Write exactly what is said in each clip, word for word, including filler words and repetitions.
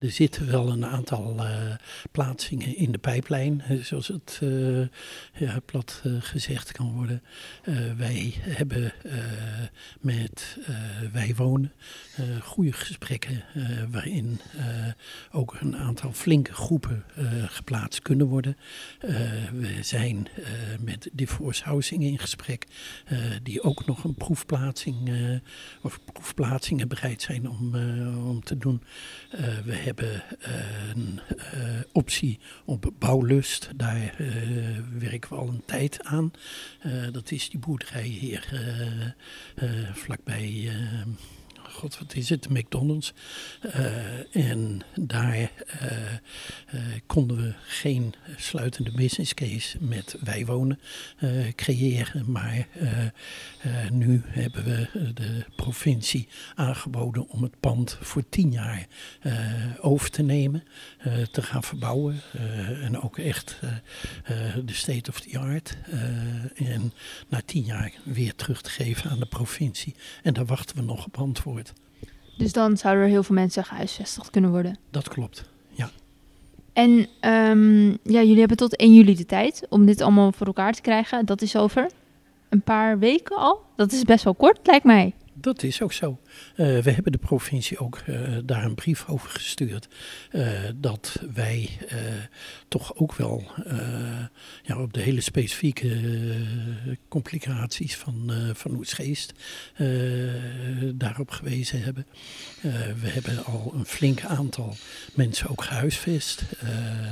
Er zitten wel een aantal uh, plaatsingen in de pijplijn, zoals het uh, ja, plat uh, gezegd kan worden. Uh, wij hebben uh, met uh, Wij Wonen uh, goede gesprekken uh, waarin uh, ook een aantal flinke groepen uh, geplaatst kunnen worden. Uh, we zijn uh, met Divorce Housing in gesprek, uh, die ook nog een proefplaatsing uh, of proefplaatsingen bereid zijn om, uh, om te doen. Uh, we hebben We hebben een uh, optie op bouwlust. Daar uh, werken we al een tijd aan. Uh, dat is die boerderij hier uh, uh, vlakbij... Uh, God, wat is het? McDonald's. Uh, en daar uh, uh, konden we geen sluitende business case met Wij Wonen uh, creëren. Maar uh, uh, nu hebben we de provincie aangeboden om het pand voor tien jaar uh, over te nemen. Uh, te gaan verbouwen. Uh, en ook echt uh, uh, de state of the art. Uh, en na tien jaar weer terug te geven aan de provincie. En daar wachten we nog op antwoord. Dus dan zouden er heel veel mensen gehuisvestigd kunnen worden? Dat klopt, ja. En um, ja, jullie hebben tot één juli de tijd om dit allemaal voor elkaar te krijgen. Dat is over een paar weken al. Dat is best wel kort, lijkt mij. Dat is ook zo. Uh, we hebben de provincie ook uh, daar een brief over gestuurd. Uh, dat wij uh, toch ook wel uh, ja, op de hele specifieke uh, complicaties van, uh, van Oegstgeest uh, daarop gewezen hebben. Uh, we hebben al een flink aantal mensen ook gehuisvest. Uh,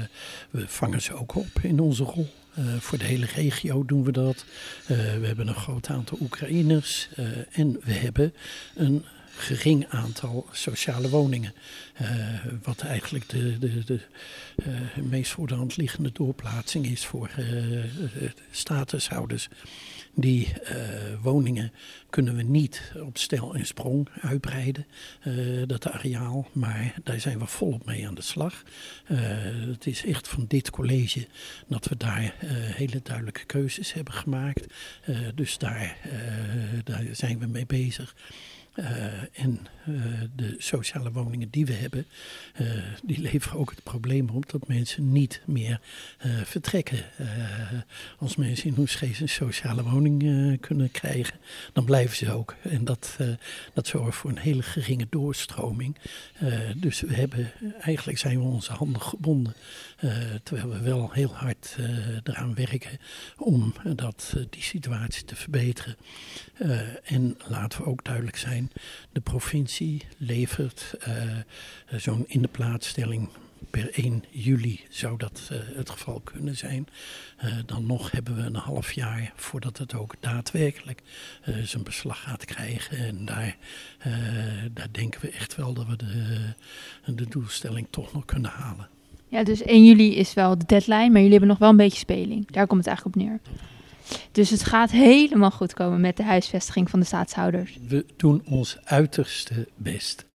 we vangen ze ook op in onze rol. Uh, voor de hele regio doen we dat. Uh, we hebben een groot aantal Oekraïners uh, en we hebben een gering aantal sociale woningen. Uh, wat eigenlijk de, de, de uh, meest voor de hand liggende doorplaatsing is voor uh, statushouders. Die uh, woningen kunnen we niet op stel en sprong uitbreiden, uh, dat areaal. Maar daar zijn we volop mee aan de slag. Uh, het is echt van dit college dat we daar uh, hele duidelijke keuzes hebben gemaakt. Uh, dus daar, uh, daar zijn we mee bezig. Uh, en uh, de sociale woningen die we hebben, uh, die leveren ook het probleem op dat mensen niet meer uh, vertrekken. Uh, als mensen in Oegstgeest een sociale woning uh, kunnen krijgen, dan blijven ze ook. En dat, uh, dat zorgt voor een hele geringe doorstroming. Uh, dus we hebben, eigenlijk zijn we onze handen gebonden. Uh, terwijl we wel heel hard uh, eraan werken om uh, dat, uh, die situatie te verbeteren. Uh, en laten we ook duidelijk zijn, de provincie levert uh, zo'n in de plaatsstelling per één juli zou dat uh, het geval kunnen zijn. Uh, dan nog hebben we een half jaar voordat het ook daadwerkelijk uh, zijn beslag gaat krijgen. En daar, uh, daar denken we echt wel dat we de, de doelstelling toch nog kunnen halen. Ja, dus één juli is wel de deadline, maar jullie hebben nog wel een beetje speling. Daar komt het eigenlijk op neer. Dus het gaat helemaal goed komen met de huisvestiging van de staatshouders. We doen ons uiterste best.